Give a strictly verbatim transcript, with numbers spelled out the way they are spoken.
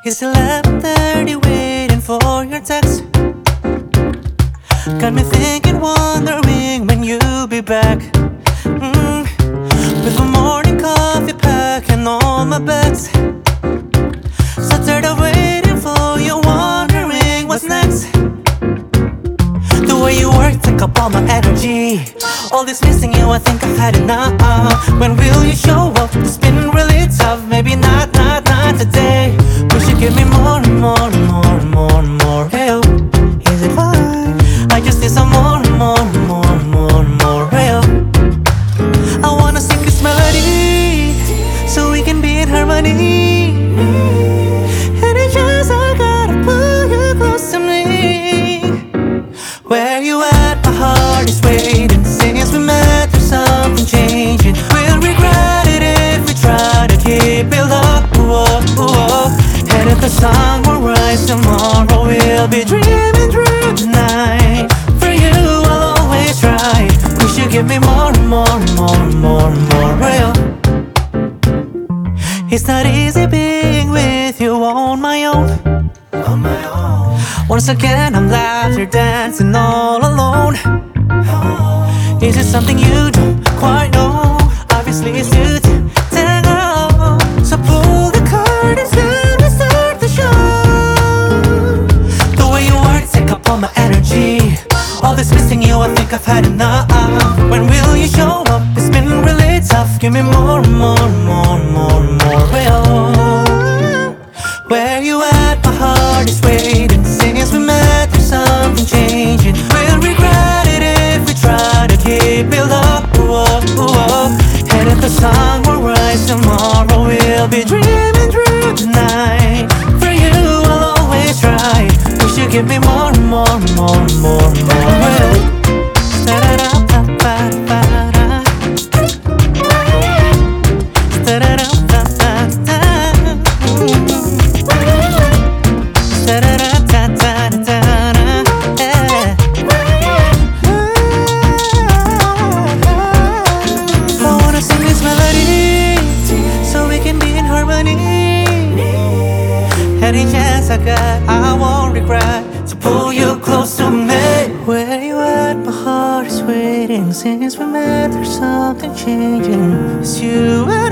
It's eleven thirty, waiting for your text. Got me thinking, wondering when you'll be back. mm. With my morning coffee pack and all my bags, so tired of waiting for you, wondering what's next. The way you work take up all my energy. All this missing you, I think I've had enough. When will you show up? It's been really tough. Maybe not, not, not today. Wish you give me more and more and more and more and more. Hey, oh, is it fine? I just need some more and more and more and more and more. Hey, oh, I wanna sing this melody so we can be in harmony. And it's just I gotta pull you close to me. Where you at? My heart is waiting. Since we met, there's something changing. We'll regret it if we try to keep it up. Whoa, whoa. And if the sun will rise tomorrow, we'll be dreaming through the night. For you, I'll always try. Wish you give me more and more and more and more and more. Real. It's not easy being with you on my own. On my own. Once again, I'm laughter dancing all alone. Is it something you don't quite know? Obviously it's you to tango. So pull the curtains and we start the show. The way you work take up all my energy. All this missing you, I think I've had enough. When will you show up? It's been really tough. Give me more and more and more and more and more. Well, where you at? My heart is waiting. Since we met, there's something changing. We'll regret it if we try to keep it up. Whoa, whoa. And if the sun will rise tomorrow, we'll be dreaming through the night. For you, I'll always try. Wish you give me more and more and more and more and more. Well, any chance I got, I won't regret to pull you close to me. Where you at? My heart is waiting. Since we met, there's something changing. It's you